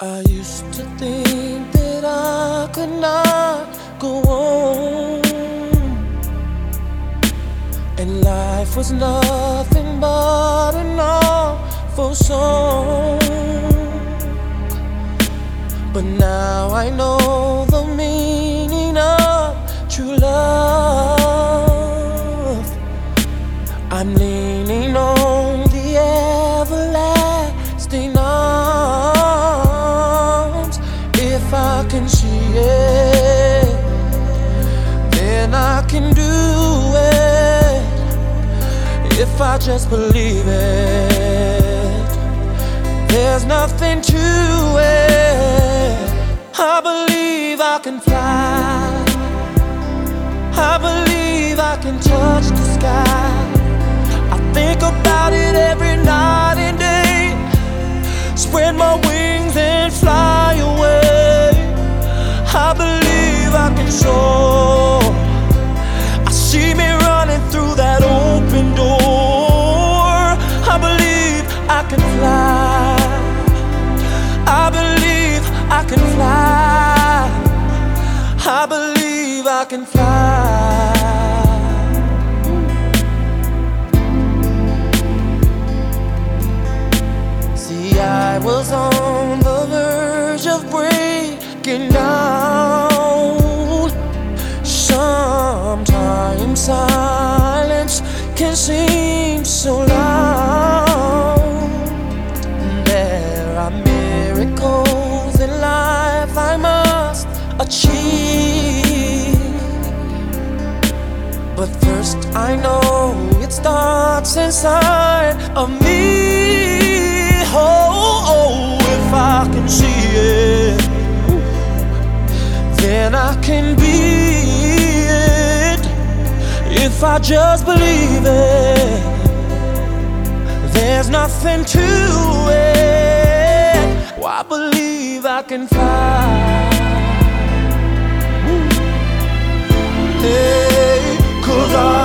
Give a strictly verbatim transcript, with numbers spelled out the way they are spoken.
I used to think that I could not go on, and life was nothing but an awful song. But now I know the meaning of true love. I'm leaning on the everlasting arms. If I can see it, then I can do it. If I just believe it, there's nothing to it. I believe I can fly. I believe I can touch the sky. I think about it every night and day. Spread my wings and fly away. I believe I can soar. I see me running through that open door. I believe I can fly. I believe I can fly. I believe I can fly. See, I was on the verge of breaking down. Sometimes silence can seem so loud. There are miracles in life I must achieve, but first I know it starts inside of me. Oh, oh, if I can see it, then I can be it. If I just believe it, there's nothing to it. Oh, I believe I can fly. Hey, 'cause I